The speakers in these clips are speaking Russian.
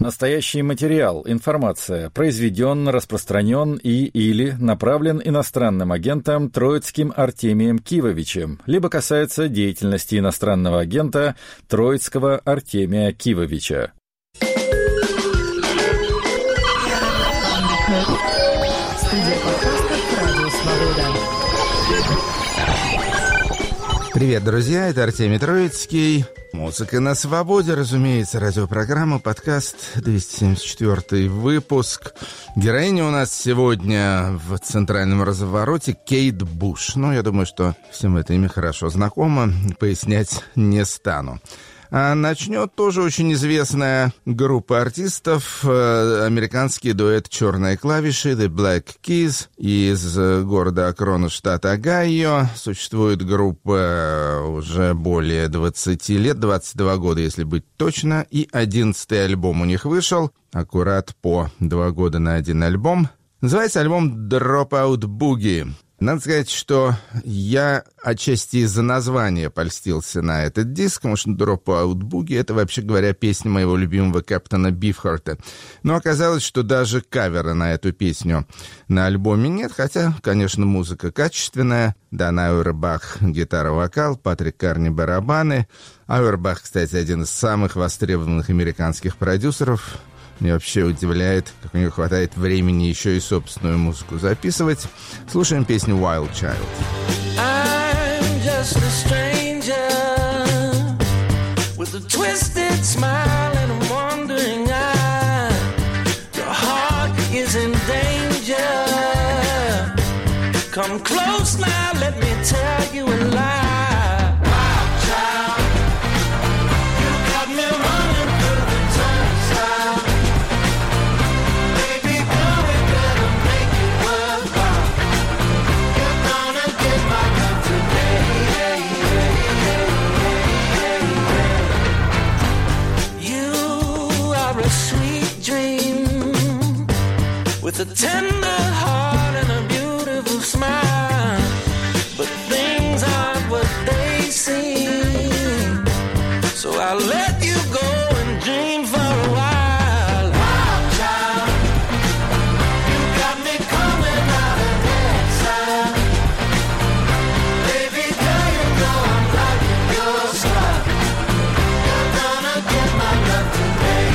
Настоящий материал, информация произведен, распространен или направлен иностранным агентом Троицким Артемием Кивовичем, либо касается деятельности иностранного агента Троицкого Артемия Кивовича. Студия подкастов «Радио Свобода». Привет, друзья, это Артемий Троицкий. Музыка на свободе, разумеется, радиопрограмма, подкаст, 274 выпуск. Героиня у нас сегодня в центральном развороте Кейт Буш. Я думаю, что всем это имя хорошо знакомо, пояснять не стану. А начнет тоже очень известная группа артистов, американский дуэт «Черные клавиши» The Black Keys из города Акрона, штата Огайо. Существует группа уже более 20 лет, 22 года, если быть точно, и 11-й альбом у них вышел, аккурат по 2 года на один альбом. Называется альбом «Dropout Boogie». Надо сказать, что я отчасти из-за названия польстился на этот диск, потому что «Dropout Boogie» — это, вообще говоря, песня моего любимого Кэптона Бифхарта. Но оказалось, что даже кавера на эту песню на альбоме нет, хотя, конечно, музыка качественная. Дан Ауэрбах — гитара-вокал, Патрик Карни — барабаны. Ауэрбах, кстати, один из самых востребованных американских продюсеров. Меня вообще удивляет, как у него хватает времени еще и собственную музыку записывать. Слушаем песню «Wild Child». I'm just a stranger with a twisted smile and a wandering eye. Your heart is in danger. Come close now, let me tell you a lie. With a tender heart and a beautiful smile, but things aren't what they seem. So I'll let you go and dream for a while. Wild child, you got me coming out of exile. Baby girl, you know I'm liking your style. You're gonna get my love today.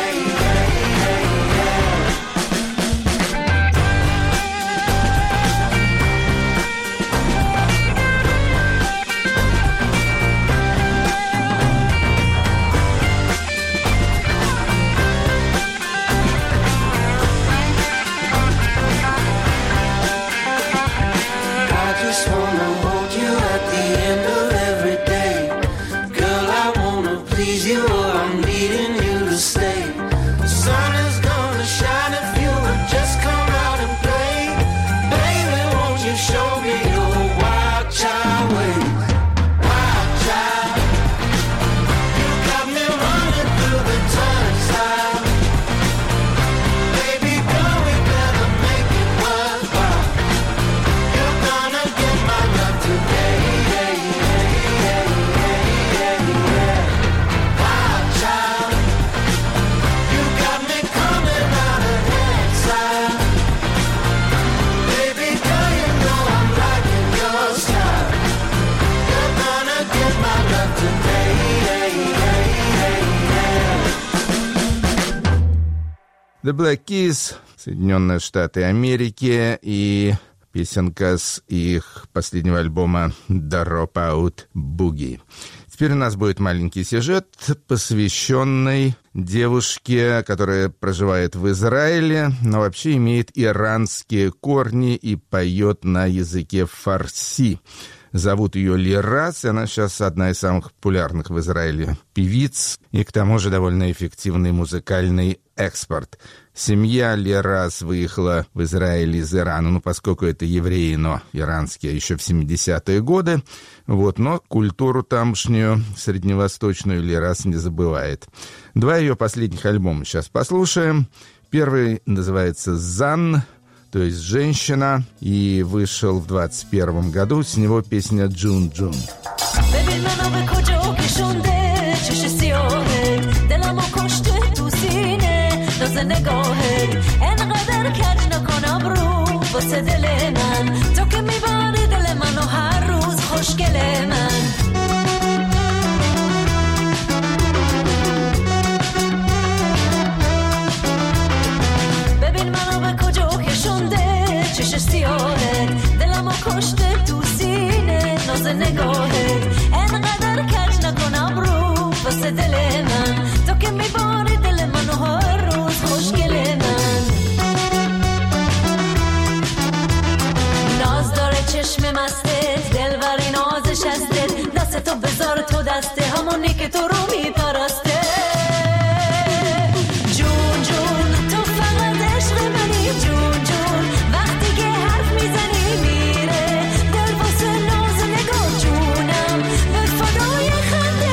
The Black Keys, Соединенные Штаты Америки, и песенка с их последнего альбома «Dropout Boogie». Теперь у нас будет маленький сюжет, посвященный девушке, которая проживает в Израиле, но вообще имеет иранские корни и поет на языке фарси. Зовут ее Лираз, и она сейчас одна из самых популярных в Израиле певиц, и к тому же довольно эффективный музыкальный экспорт. Семья Лираз выехала в Израиль из Ирана, поскольку это евреи, но иранские, еще в 70-е годы. Но культуру тамошнюю, средневосточную, Лираз не забывает. 2 ее последних альбома сейчас послушаем. Первый называется «Зан», то есть «Женщина», и вышел в 21 году. С него песня «Джун-Джун». ببین منو به کجا کشونده چش سیاهه دلمو کشته تو سینه نگاهت انقدر کج نکن ابرو واسه دل من تو که میبری دل منو هر روز خوشگل من ببین منو به کجا کشونده چشش سیاهت دلمو کشته تو سینه ناز نگاهت انقدر کج نکن ابرو واسه دل من تو که میباری دل منو هر روز خوشگل من ناز داره چشم مستت دلبری نازش هستت دستتو بذار تو دسته همونی که تو رو میپرسته جون جون تو فقط عشق منی جون جون وقتی که حرف میزنی میره دل واسه ناز نگاه جونم به فدای خنده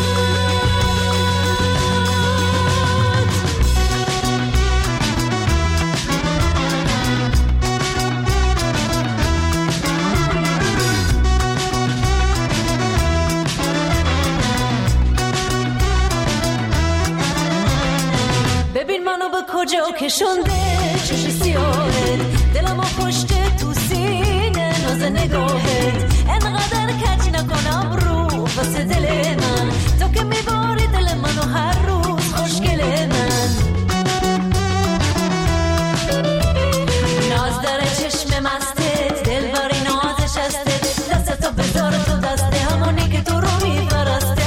ببین منو به کجا کشونده چشم سیاهت دلمو کشته تو سینه ناز نگاهت انقدر کج نکن ابرو واسه دل من تو که میباری دل منو هر روز خوشگل من ناز داره چشم مستت دلبری نازش هستت دستتو بذار تو دسته همونی که تو رو میپرسته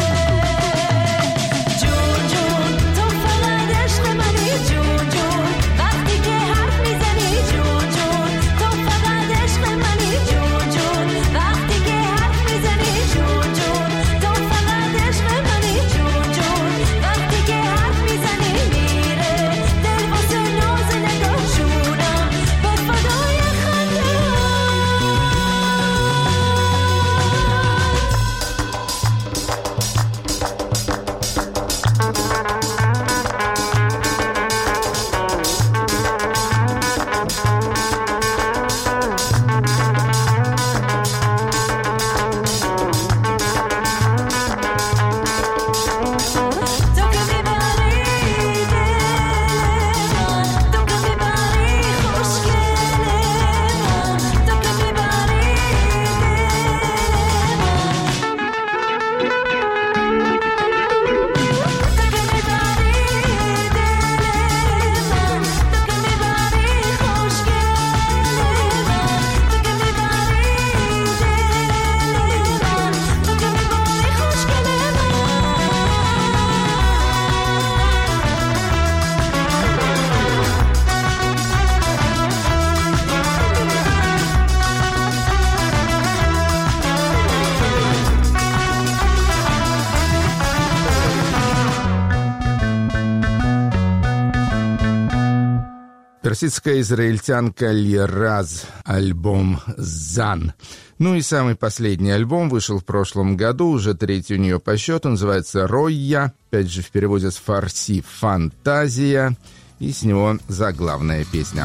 Персидская израильтянка Лираз, альбом «Зан». Ну и самый последний альбом вышел в прошлом году, уже третий у нее по счету, называется «Ройя», опять же в переводе с фарси «Фантазия», и с него заглавная песня.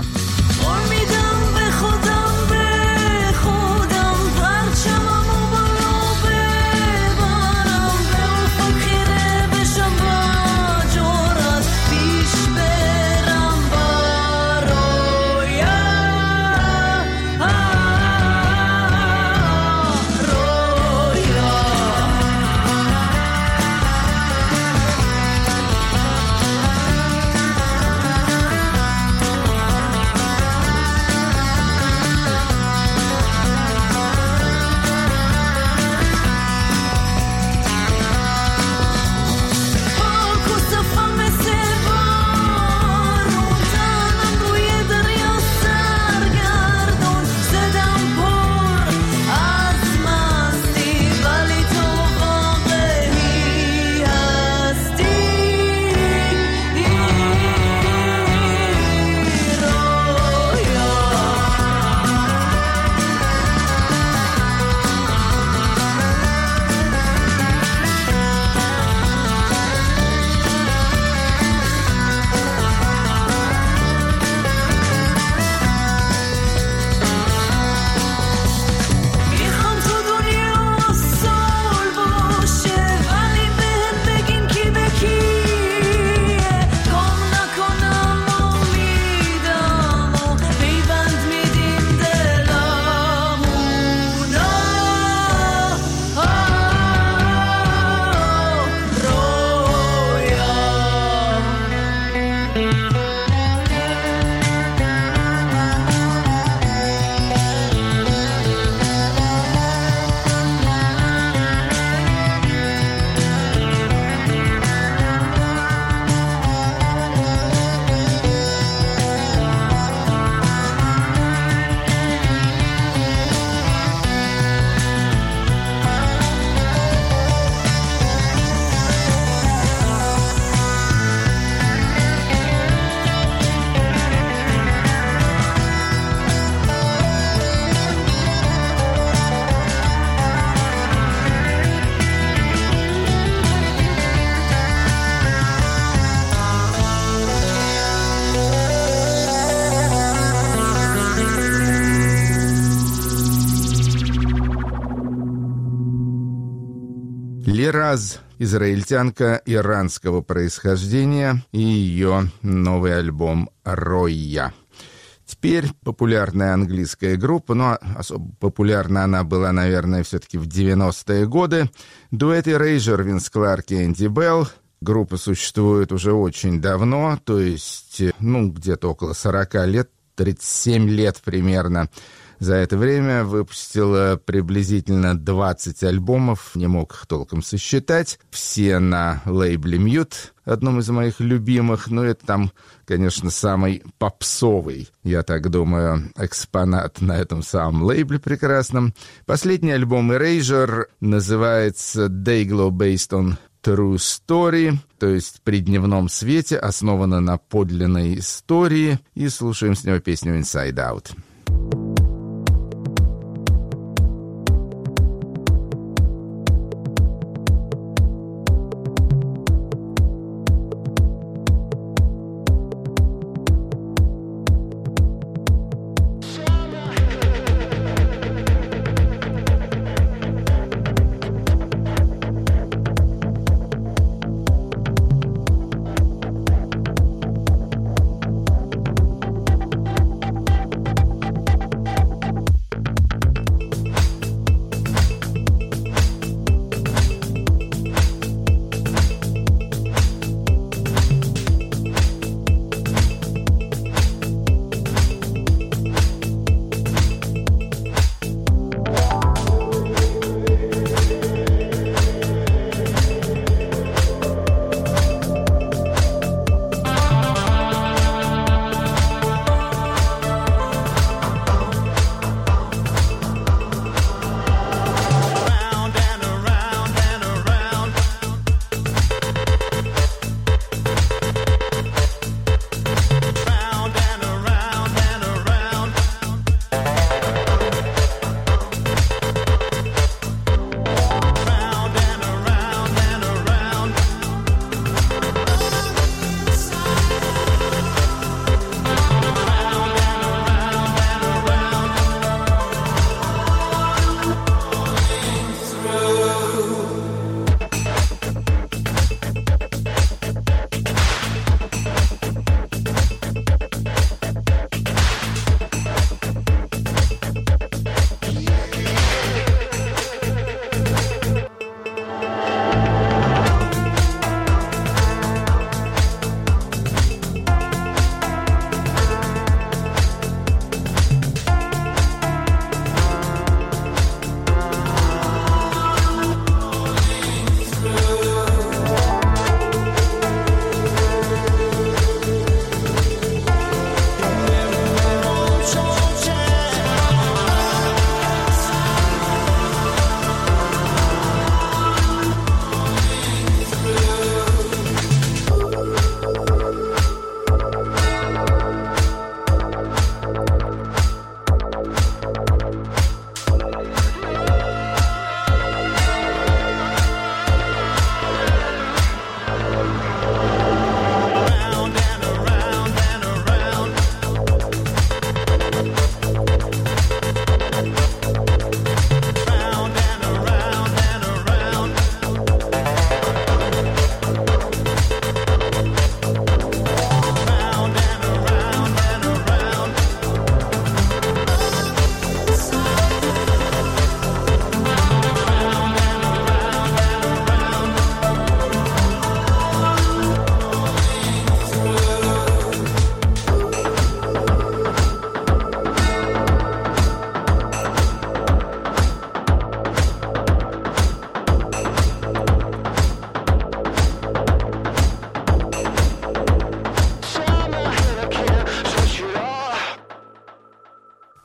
Лираз, израильтянка иранского происхождения, и ее новый альбом «Ройя». Теперь популярная английская группа, но особо популярна она была, наверное, все-таки в 90-е годы. Дуэт Erasure, Винс Кларк и Энди Белл. Группа существует уже очень давно, то есть, где-то около 40 лет, 37 лет примерно. За это время выпустила приблизительно 20 альбомов, не мог их толком сосчитать. Все на лейбле Mute, одном из моих любимых. Это там, конечно, самый попсовый, я так думаю, экспонат на этом самом лейбле прекрасном. Последний альбом Erasure называется Dayglow Based on True Story, то есть при дневном свете, основана на подлинной истории. И слушаем с него песню Inside Out.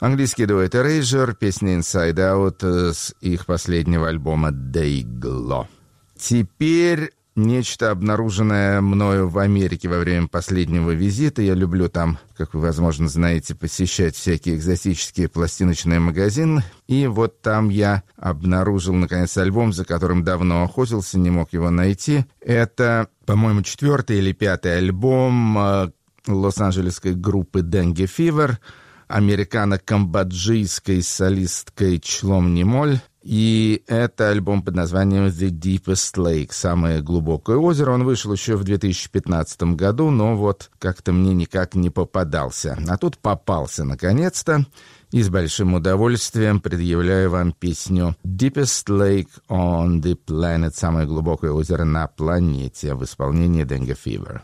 Английский дуэт Erasure, песня Inside Out с их последнего альбома Dayglow. Теперь нечто, обнаруженное мною в Америке во время последнего визита. Я люблю там, как вы, возможно, знаете, посещать всякие экзотические пластиночные магазины. И вот там я обнаружил, наконец, альбом, за которым давно охотился, не мог его найти. Это, по-моему, 4-й или 5-й альбом лос-анджелесской группы Dengue Fever, американо-камбоджийской солисткой Члом Нимоль. И это альбом под названием «The Deepest Lake», «Самое глубокое озеро». Он вышел еще в 2015 году, но вот как-то мне никак не попадался. А тут попался, наконец-то, и с большим удовольствием предъявляю вам песню «Deepest Lake on the Planet», «Самое глубокое озеро на планете» в исполнении Dengue Fever.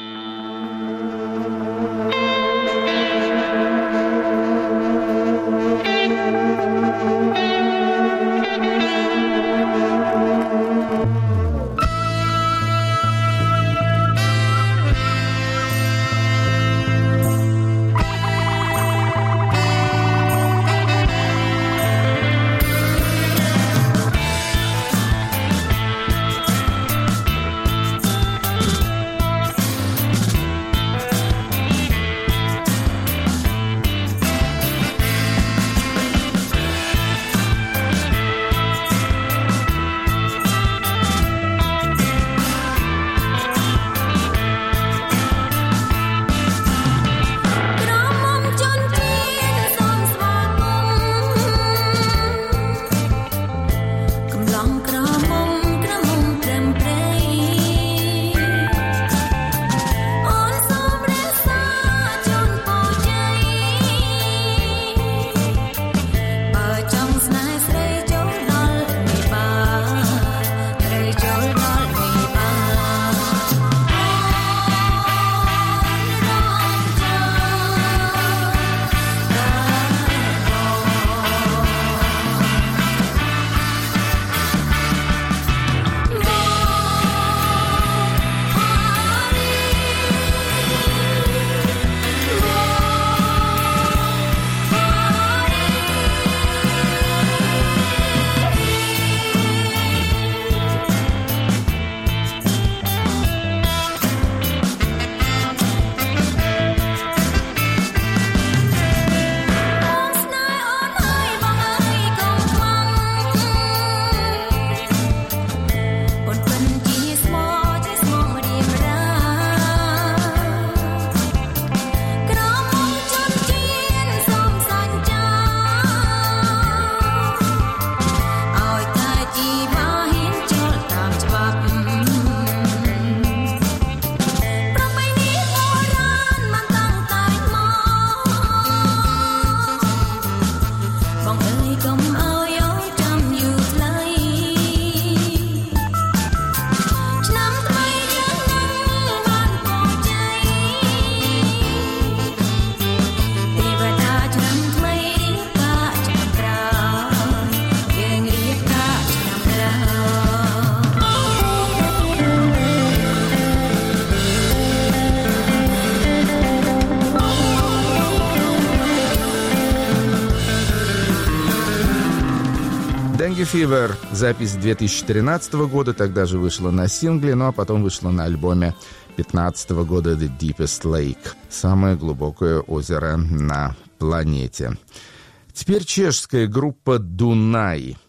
Dengue Fever, запись 2013 года, тогда же вышла на сингле, ну а потом вышла на альбоме 2015 года The Deepest Lake, самое глубокое озеро на планете. Теперь чешская группа Дунай.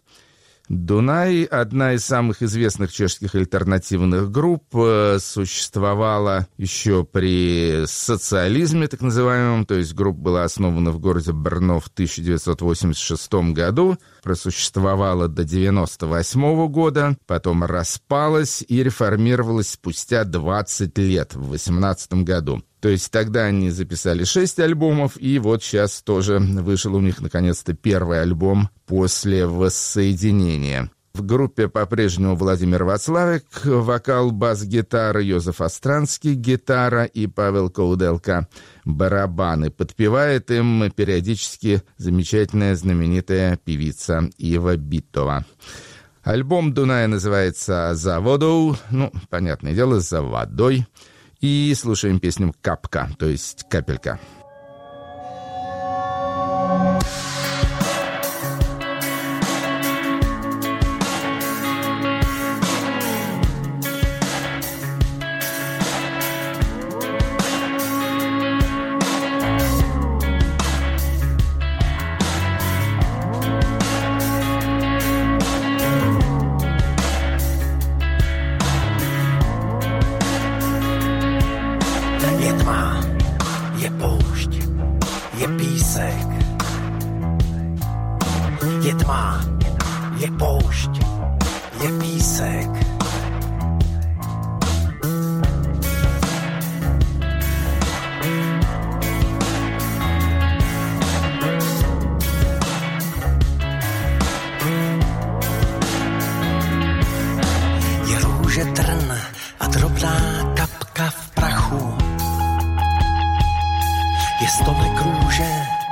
Дунай, одна из самых известных чешских альтернативных групп, существовала еще при социализме, так называемом, то есть группа была основана в городе Брно в 1986 году, просуществовала до 1998 года, потом распалась и реформировалась спустя 20 лет, в 2018 году. То есть тогда они записали 6 альбомов, и вот сейчас тоже вышел у них наконец-то первый альбом после воссоединения. В группе по-прежнему Владимир Вацлавик, вокал, бас-гитара, Йозеф Остранский, гитара и Павел Кауделка, барабаны. Подпевает им периодически замечательная знаменитая певица Ива Битова. Альбом Дуная называется «За водой», ну, понятное дело, «За водой». И слушаем песню «Капка», то есть «Капелька». tma, je poušť, je písek. Je tma, je poušť, je písek. Je růže trn a drobná kapka v prachu. Je stomek růže,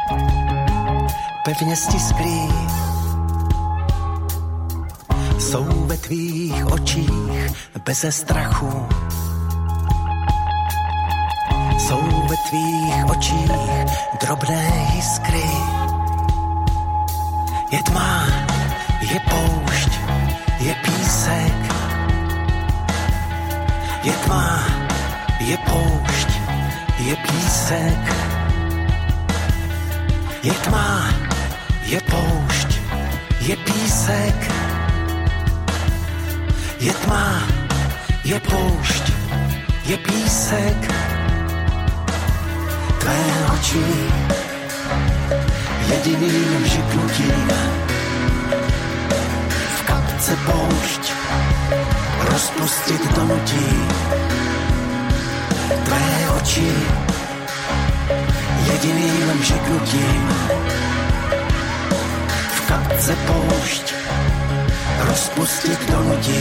pevně stisklý. Jsou ve tvých očích beze strachu. Jsou ve tvých očích drobné jiskry. Je tma, je poušť, je písek. Je tma, je poušť, je písek. Je tma, je poušť, je písek. Je tma, je poušť, je písek. Tvé oči jediným žiknutím v kapce poušť rozpustit donutí. Tvé oči jediným žiknutím v kapce poušť rozpustit donutí.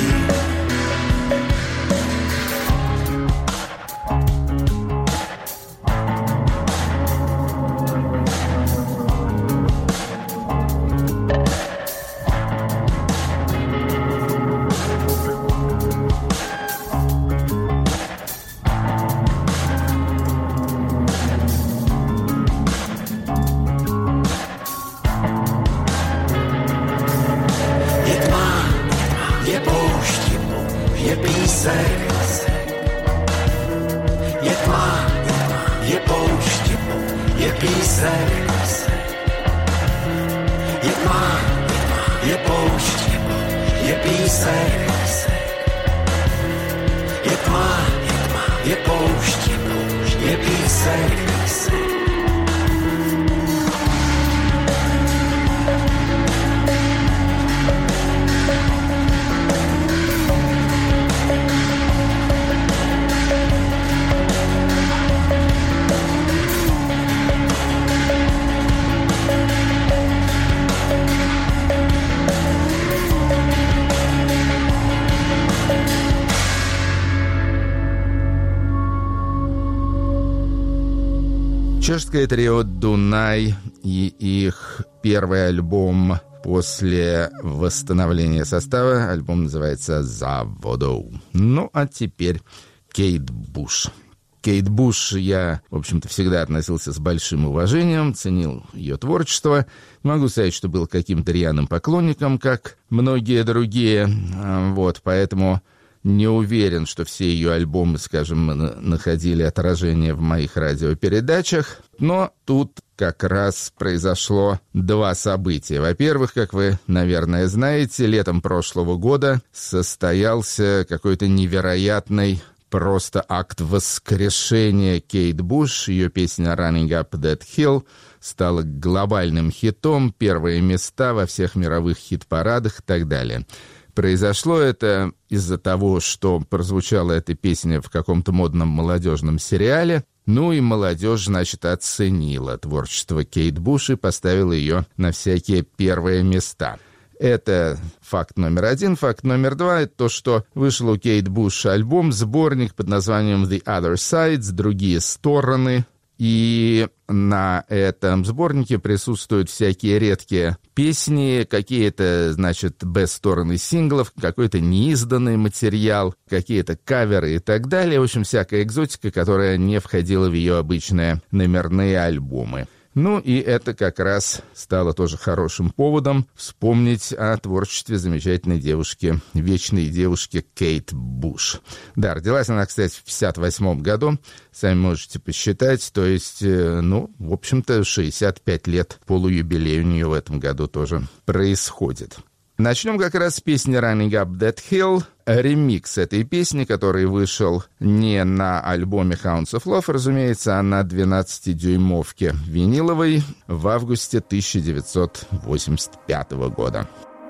Чешское трио «Дунай» и их первый альбом после восстановления состава. Альбом называется «За водou». Ну, а теперь Кейт Буш. Кейт Буш я, в общем-то, всегда относился с большим уважением, ценил ее творчество. Не могу сказать, что был каким-то рьяным поклонником, как многие другие. Вот, поэтому не уверен, что все ее альбомы, скажем, находили отражение в моих радиопередачах. Но тут как раз произошло два события. Во-первых, как вы, наверное, знаете, летом прошлого года состоялся какой-то невероятный просто акт воскрешения Кейт Буш. Ее песня «Running Up That Hill» стала глобальным хитом, первые места во всех мировых хит-парадах и так далее. Произошло это из-за того, что прозвучала эта песня в каком-то модном молодежном сериале. Ну и молодежь, значит, оценила творчество Кейт Буш и поставила ее на всякие первые места. Это факт номер один. Факт номер два — это то, что вышел у Кейт Буш альбом, сборник под названием «The Other Sides», «Другие стороны». И на этом сборнике присутствуют всякие редкие песни, какие-то, значит, бэст-стороны синглов, какой-то неизданный материал, какие-то каверы и так далее. В общем, всякая экзотика, которая не входила в ее обычные номерные альбомы. Ну и это как раз стало тоже хорошим поводом вспомнить о творчестве замечательной девушки, вечной девушки Кейт Буш. Да, родилась она, кстати, в 1958 году, сами можете посчитать, то есть, ну, в общем-то, 65 лет, полуюбилей у нее в этом году тоже происходит. Начнем как раз с песни «Running Up That Hill», ремикс этой песни, который вышел не на альбоме «Hounds of Love», разумеется, а на 12-дюймовке виниловой в августе 1985 года.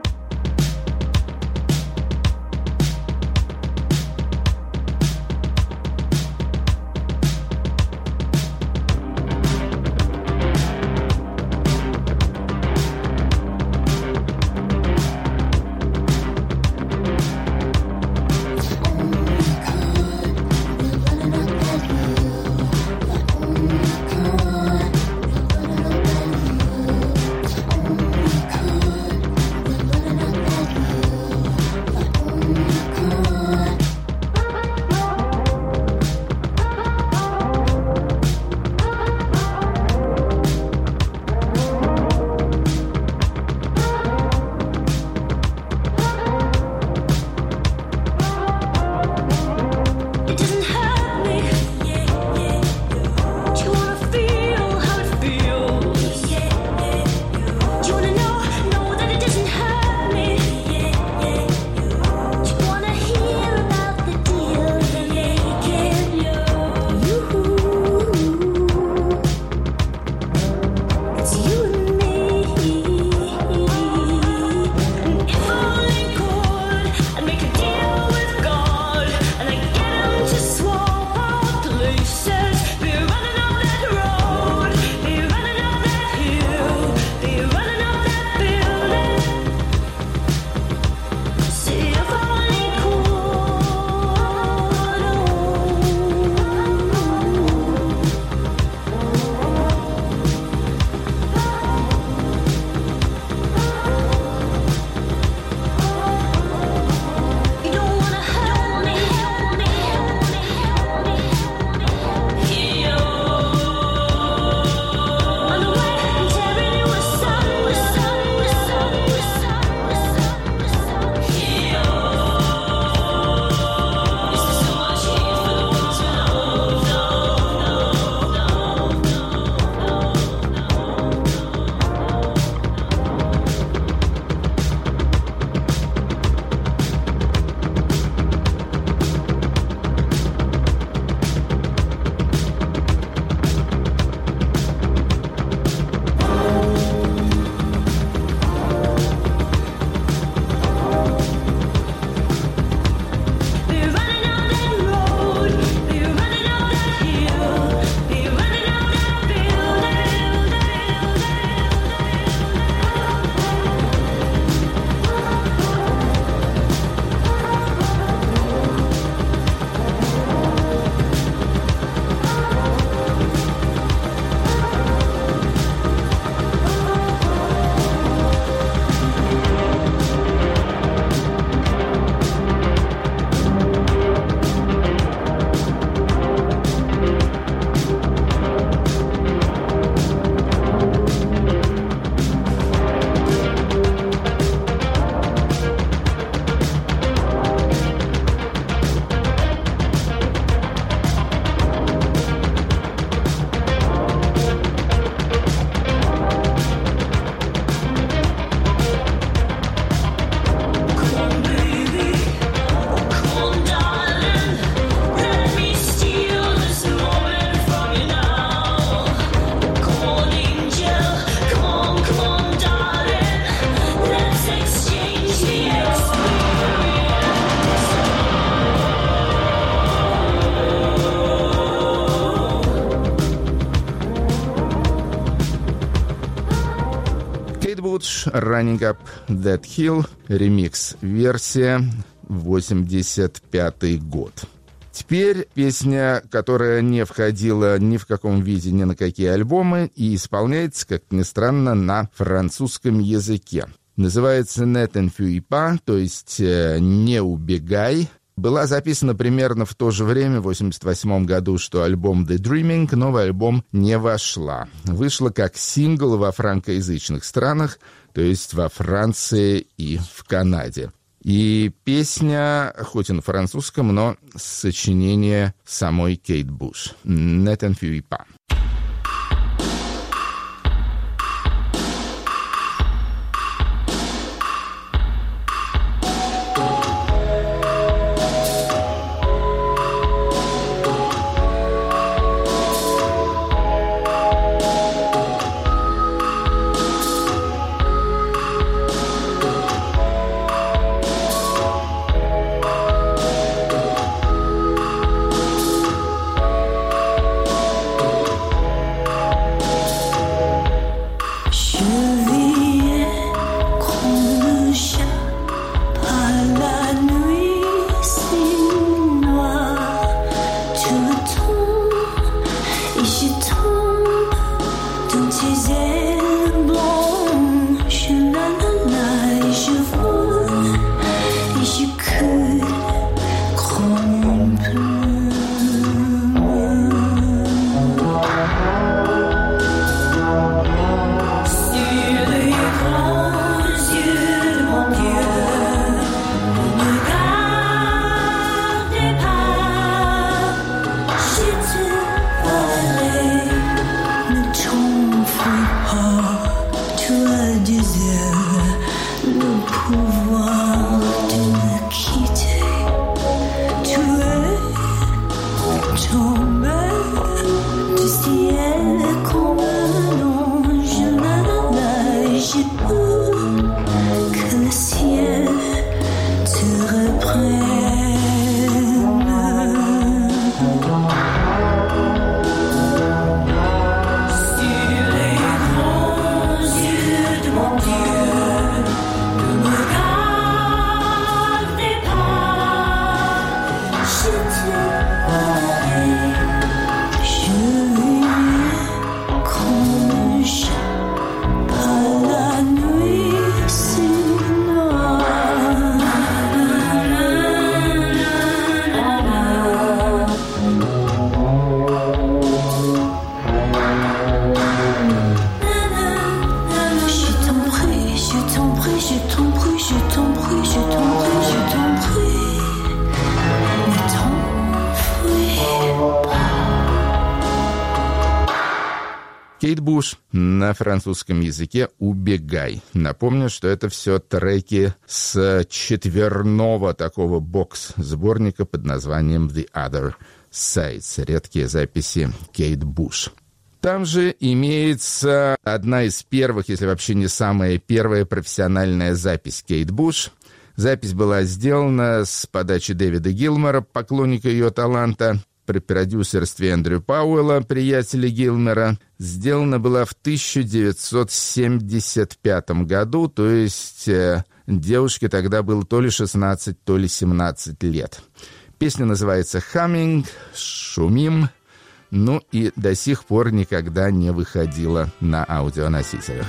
«Running Up That Hill», ремикс-версия, 85-й год. Теперь песня, которая не входила ни в каком виде ни на какие альбомы и исполняется, как ни странно, на французском языке. Называется «Ne t'enfuis pas», то есть «Не убегай». Была записана примерно в то же время, в 1988 году, что альбом «The Dreaming», но в альбом не вошла. Вышла как сингл во франкоязычных странах, то есть во Франции и в Канаде. И песня, хоть и на французском, но сочинение самой Кейт Буш. «Ne t'enfuis pas». Кейт Буш на французском языке «Убегай». Напомню, что это все треки с четверного такого бокс-сборника под названием «The Other Sides». Редкие записи Кейт Буш. Там же имеется одна из первых, если вообще не самая первая профессиональная запись Кейт Буш. Запись была сделана с подачи Дэвида Гилмора, поклонника ее таланта, при продюсерстве Эндрю Пауэлла, приятеля Гилмора. Сделана была в 1975 году, то есть девушке тогда было то ли 16, то ли 17 лет. Песня называется «Humming», «Шумим», ну и до сих пор никогда не выходила на аудионосителях.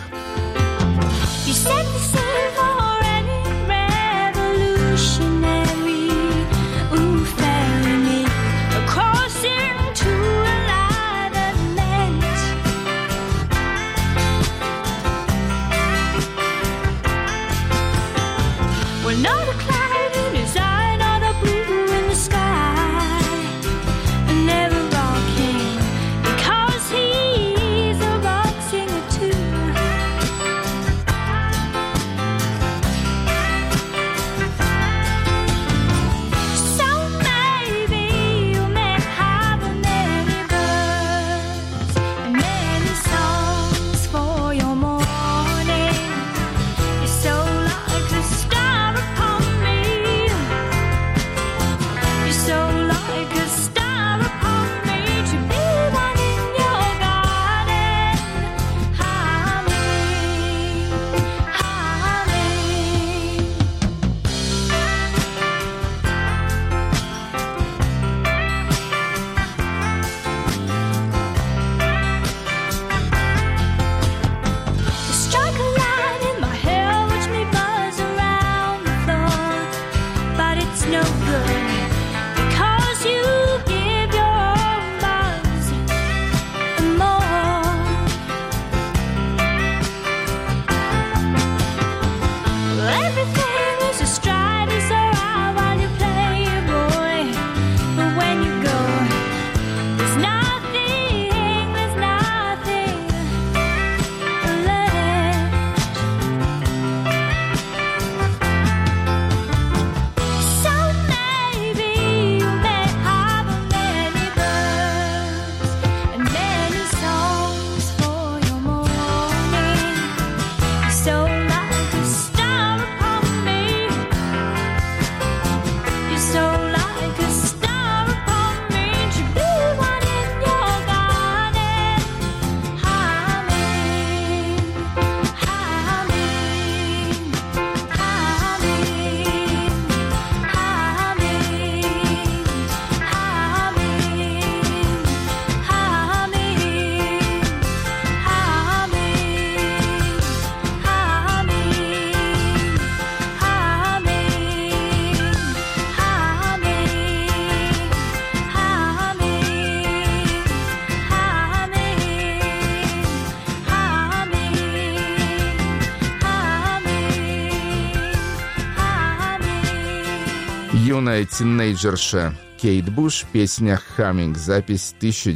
Юная тинейджерша Кейт Буш, песня «Humming», запись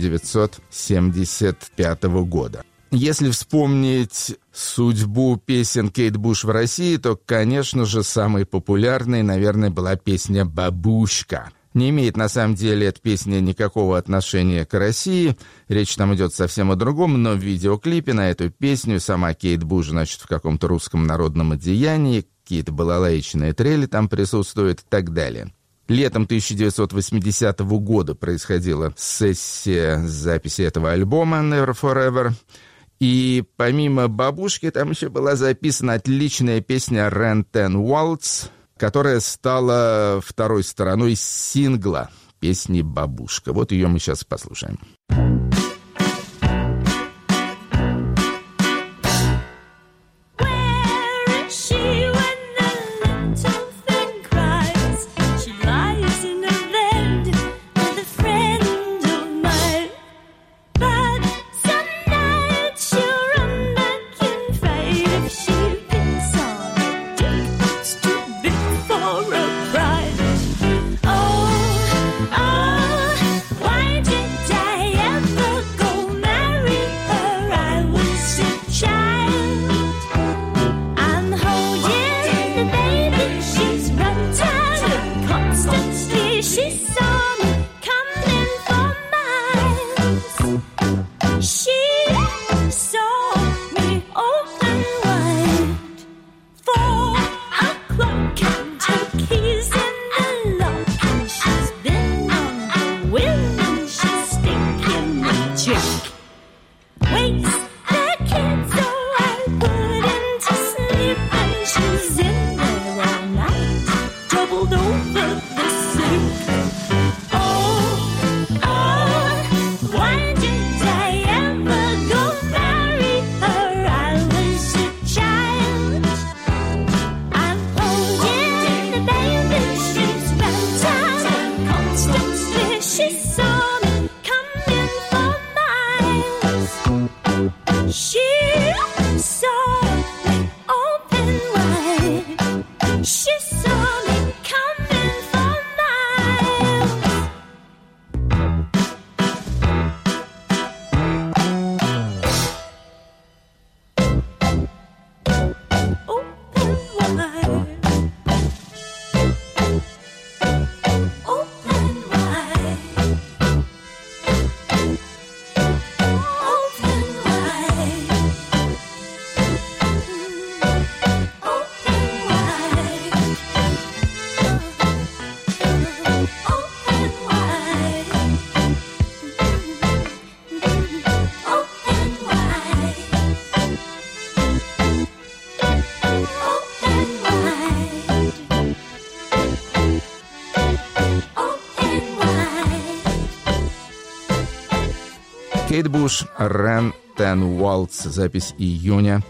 1975 года. Если вспомнить судьбу песен Кейт Буш в России, то, конечно же, самой популярной, наверное, была песня «Бабушка». Не имеет, на самом деле, эта песня никакого отношения к России. Речь там идет совсем о другом, но в видеоклипе на эту песню сама Кейт Буш, значит, в каком-то русском народном одеянии, какие-то балалаечные трели там присутствуют и так далее. Летом 1980 года происходила сессия записи этого альбома «Never Forever». И помимо «Бабушки» там еще была записана отличная песня «Ren Ten Waltz», которая стала второй стороной сингла песни «Бабушка». Вот ее мы сейчас послушаем. Why did I ever She saw me open wide. She saw me coming for miles. Open wide. Open wide. Кейт Буш, Run Ten Waltz, запись июня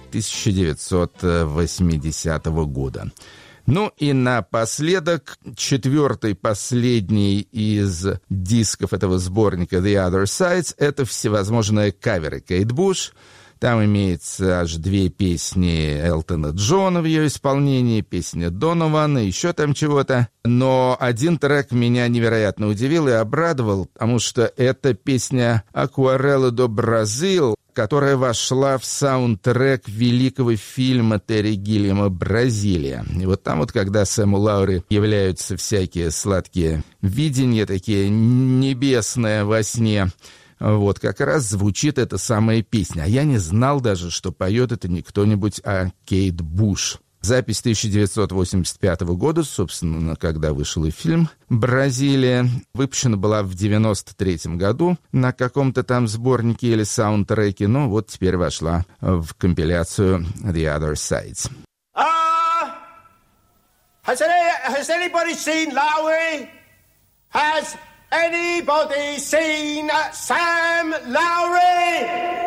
1980 года. Ну и напоследок, четвертый, последний из дисков этого сборника The Other Sides — это всевозможные каверы Кейт Буш. Там имеется аж 2 песни Элтона Джона в ее исполнении, песня Донована, еще там чего-то. Но один трек меня невероятно удивил и обрадовал, потому что это песня «Aquarela do Brasil», которая вошла в саундтрек великого фильма Терри Гиллиама «Бразилия». И вот там вот, когда Сэму Лаури являются всякие сладкие видения, такие небесные во сне, вот как раз звучит эта самая песня. А я не знал даже, что поет это не кто-нибудь, а Кейт Буш. Запись 1985 года, собственно, когда вышел и фильм «Бразилия». Выпущена была в 1993 году на каком-то там сборнике или саундтреке, но вот теперь вошла в компиляцию The Other Sides. Has anybody seen Lowry? Has anybody seen Sam Lowry?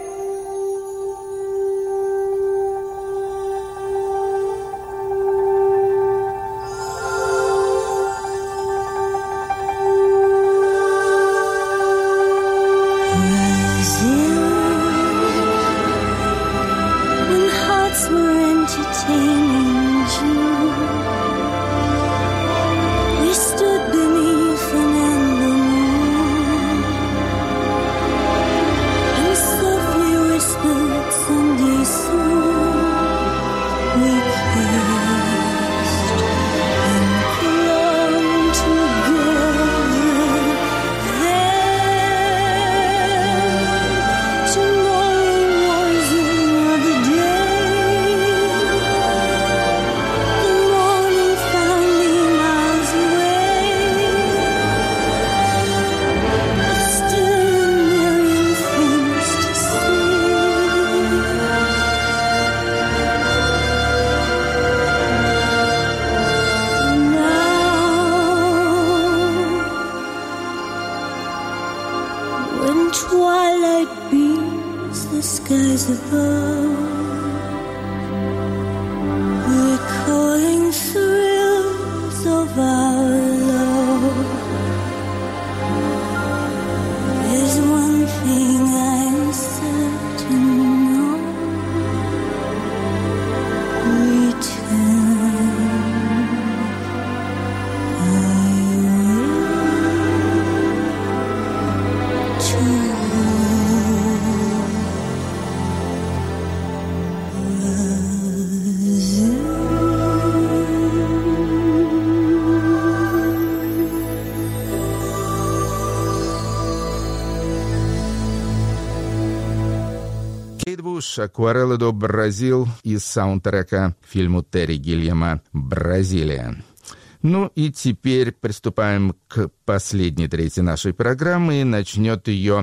«Aquarela do Brasil» из саундтрека фильму Терри Гиллиама «Бразилия». Ну и теперь приступаем к последней трети нашей программы, и начнет ее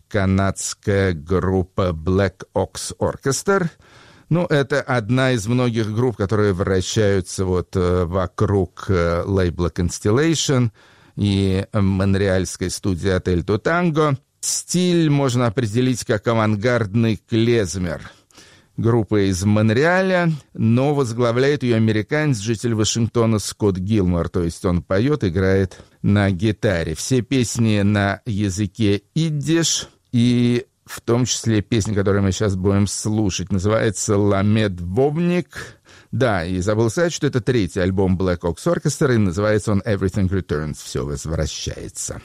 канадская группа Black Ox Orchestra. Ну, это одна из многих групп, которые вращаются вот вокруг лейбла Constellation и монреальской студии Отель Тутанго. Стиль можно определить как авангардный клезмер. Группа из Монреаля, но возглавляет ее американец, житель Вашингтона Скотт Гилмор. То есть он поет, играет на гитаре. Все песни на языке иддиш, и в том числе песня, которую мы сейчас будем слушать, называется «Ламед Вовник». Да, и забыл сказать, что это третий альбом Black Ox Orchestra, и называется он «Everything Returns», «Все возвращается».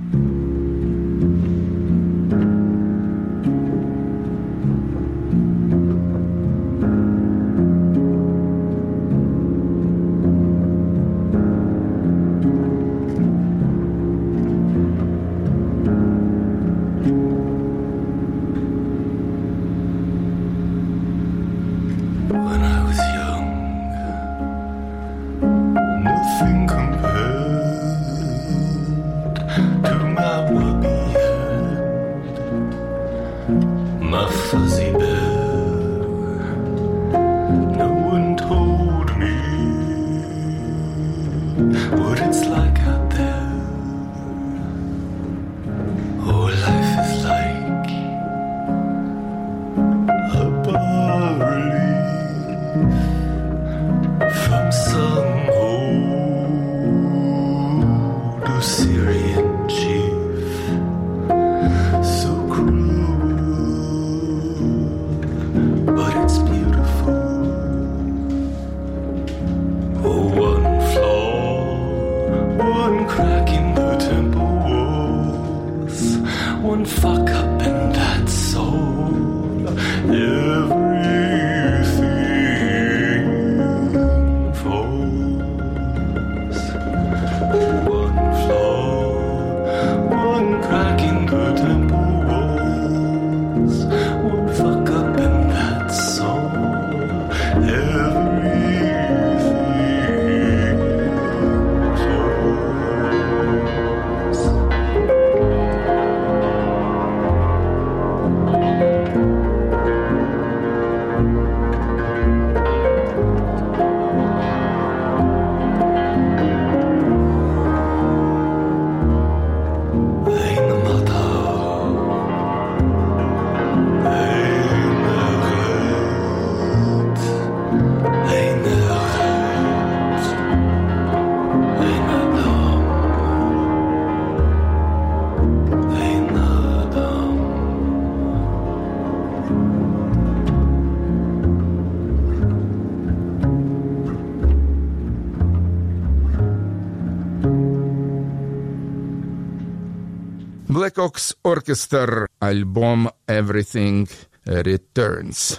Black Ox Orchestra, альбом «Everything Returns».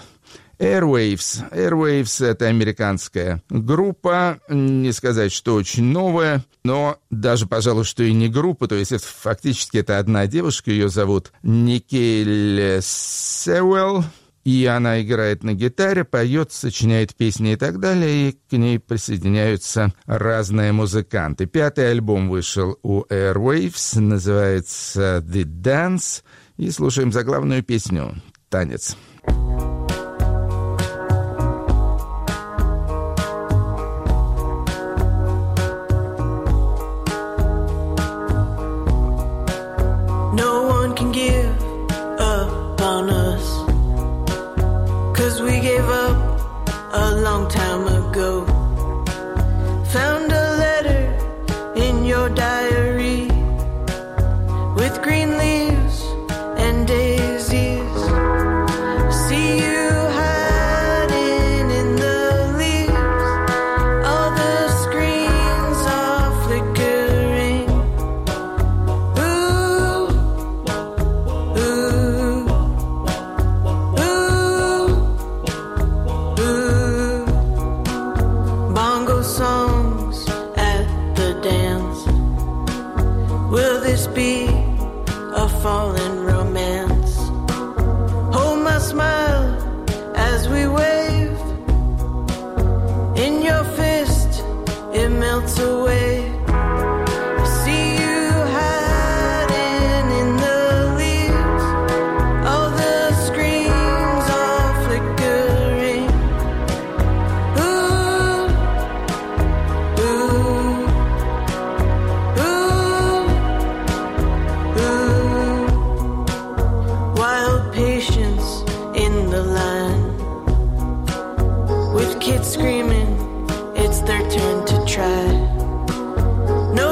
Airwaves — это американская группа, не сказать, что очень новая, но даже, пожалуй, что и не группа, то есть это, фактически это одна девушка, ее зовут Никель Сеуэлл, и она играет на гитаре, поет, сочиняет песни и так далее, и к ней присоединяются разные музыканты. 5-й альбом вышел у Airwaves, называется «The Dance», и слушаем заглавную песню «Танец».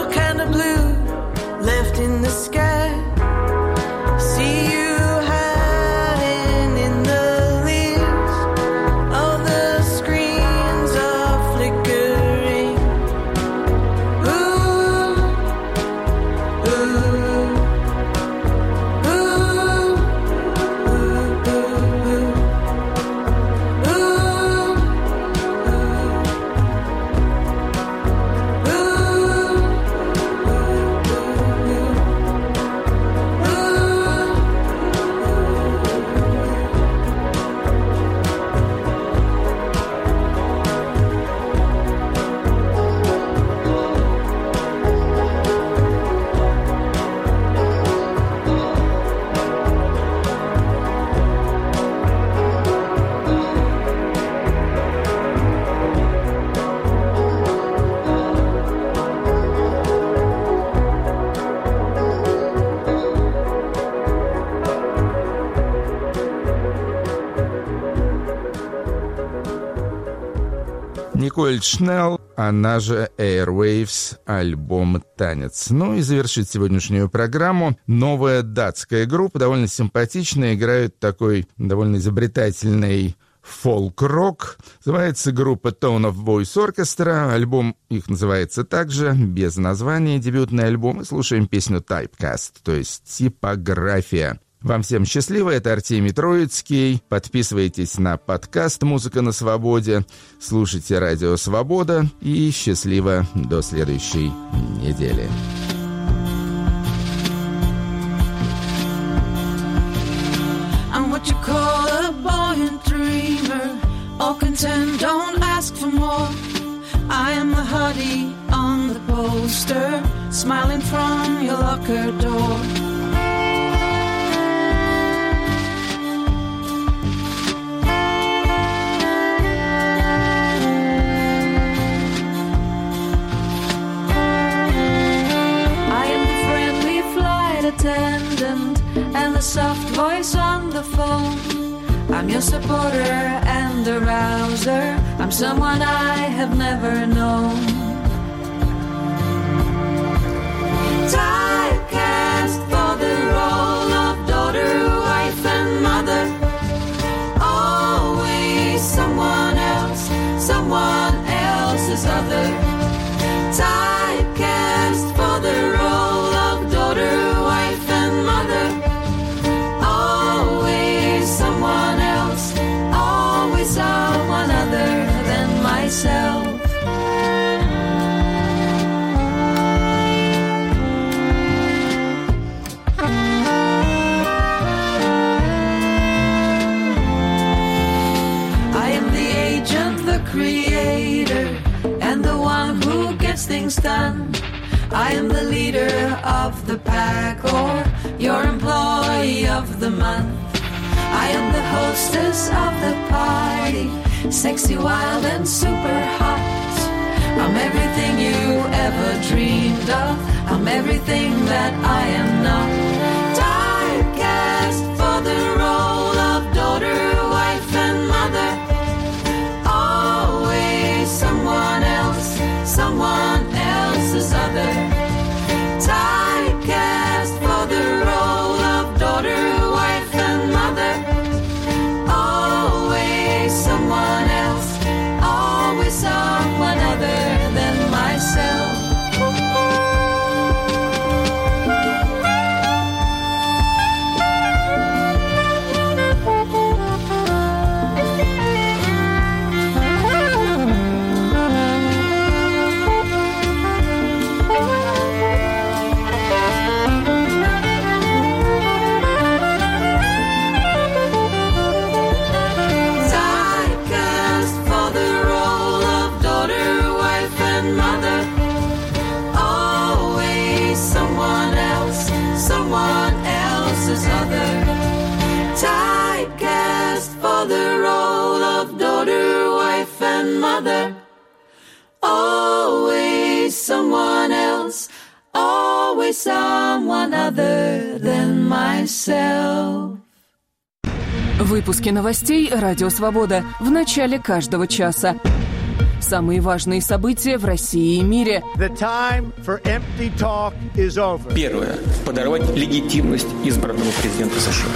Left in the sky, see you high. Николь Шнелл, она же Airwaves, альбом «Танец». Ну и завершит сегодняшнюю программу новая датская группа, довольно симпатичная, играют такой довольно изобретательный фолк-рок. Называется группа Tone of Voice Orchestra. Альбом их называется также, без названия, дебютный альбом. И слушаем песню Typecast, то есть типография. Вам всем счастливо, это Артемий Троицкий. Подписывайтесь на подкаст «Музыка на свободе», слушайте «Радио Свобода» и счастливо до следующей недели. I'm what you call a boy and dreamer. All content, don't ask for more. I am the hottie on the poster, smiling from your locker door. Attendant and the soft voice on the phone. I'm your supporter and arouser. I'm someone I have never known. Typecast for the role of daughter, wife and mother. Always someone else's other. Typecast for the role of daughter, wife and mother. Always someone other than myself. I am the agent, the creator, and the one who gets things done. I am the leader of the pack or your employee of the month. I am the hostess of the party, sexy, wild, and super hot. I'm everything you ever dreamed of. I'm everything that I am not. Typecast for the role of daughter, wife, and mother. Always someone else's other. Typecast for the role of daughter, wife, and mother. Always someone other than myself. Typecast for the role of daughter, wife, and mother. Always someone other than myself. Выпуски новостей «Радио Свобода» в начале каждого часа. Самые важные события в России и мире. Первое. Подорвать легитимность избранного президента США.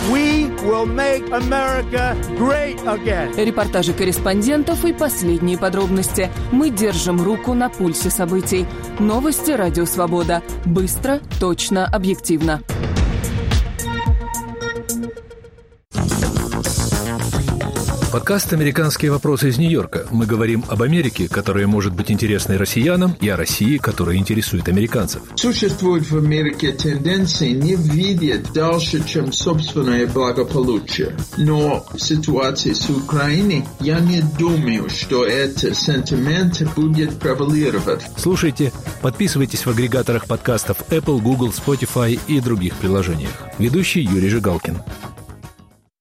Репортажи корреспондентов и последние подробности. Мы держим руку на пульсе событий. Новости «Радио Свобода». Быстро, точно, объективно. Подкаст «Американские вопросы» из Нью-Йорка. Мы говорим об Америке, которая может быть интересной россиянам, и о России, которая интересует американцев. Существует в Америке тенденции не видеть дальше, чем собственное благополучие. Но в ситуации с Украиной я не думаю, что этот сентимент будет превалировать. Слушайте, подписывайтесь в агрегаторах подкастов Apple, Google, Spotify и других приложениях. Ведущий Юрий Жигалкин.